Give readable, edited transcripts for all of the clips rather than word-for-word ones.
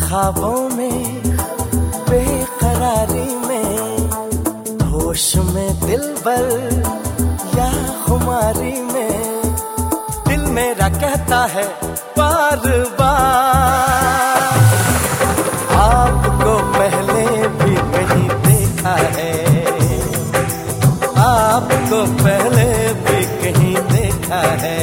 ख्वाबों में, बेकरारी में, होश में दिलबर या खुमारी में, दिल मेरा कहता है बार बार, आपको पहले भी कहीं देखा है, आपको पहले भी कहीं देखा है।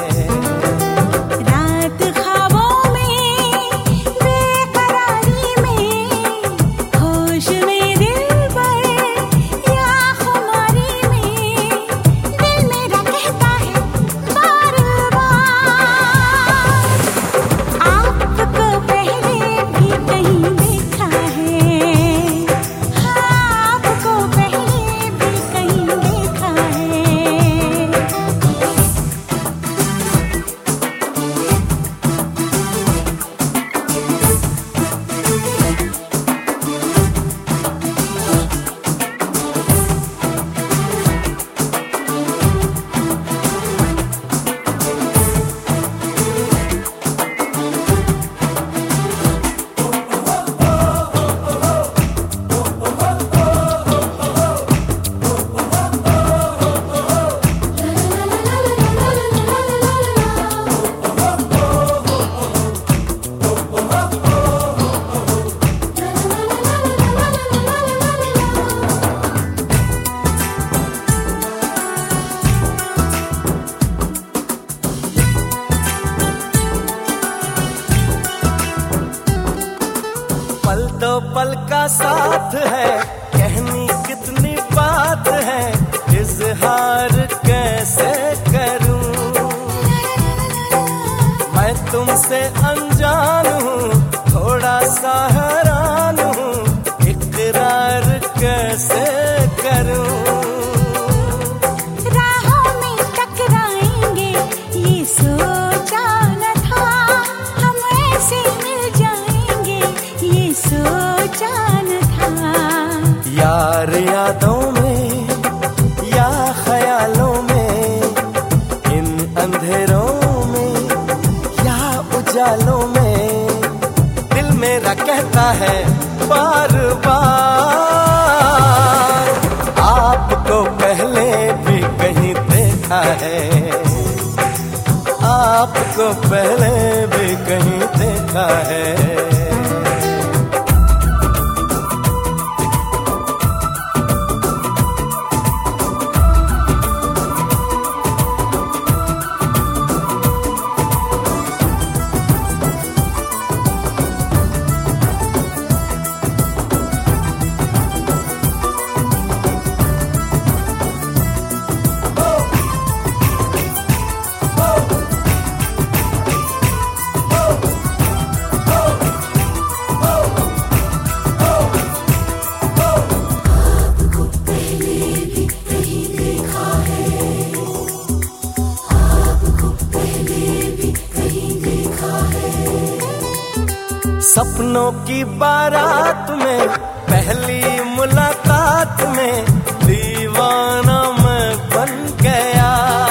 पल दो पल का साथ है, कहनी कितनी बात है, इजहार कैसे करूं, मैं तुमसे अनजान हूँ, थोड़ा सा हैरान हूँ, इकरार कैसे करूं। राहों में टकराएंगे ये सोचा न था, हम ऐसे मिल जाएंगे ये सोचा न था। यार यादों में या ख्यालों में, इन अंधेरों में या उजालों में, दिल मेरा कहता है बार बार, आपको पहले भी कहीं देखा है, आपको पहले भी कहीं देखा है। सपनों की बारात में, पहली मुलाकात में, दीवाना मैं बन गया,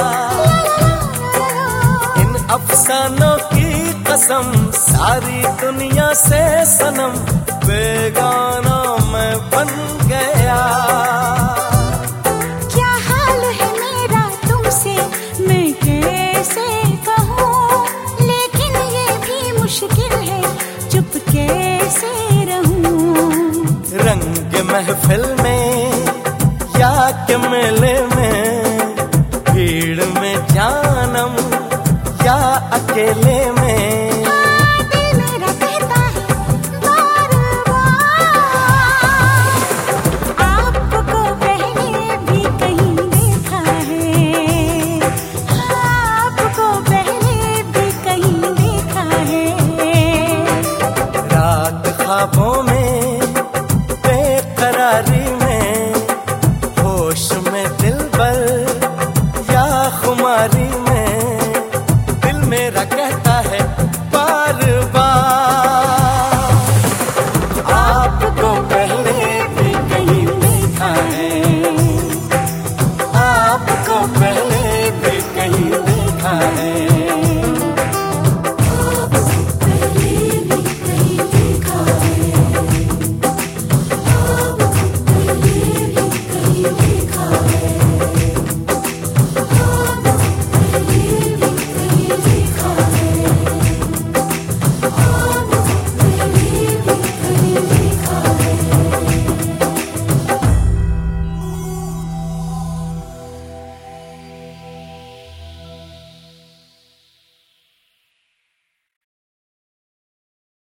इन अफसानों की कसम, सारी दुनिया से सनम, बेगाना मैं बन गया। क्या हाल है मेरा तुमसे मैं कैसे कहूँ, लेकिन ये भी मुश्किल है चुप कैसे रहूं। रंग महफिल में या के मेले में, भीड़ में जानम या अकेले में, दिल मेरा कहता है बार बार, आपको पहले भी कहीं देखा है, आपको पहले भी कहीं देखा है। रात ख्वाबों में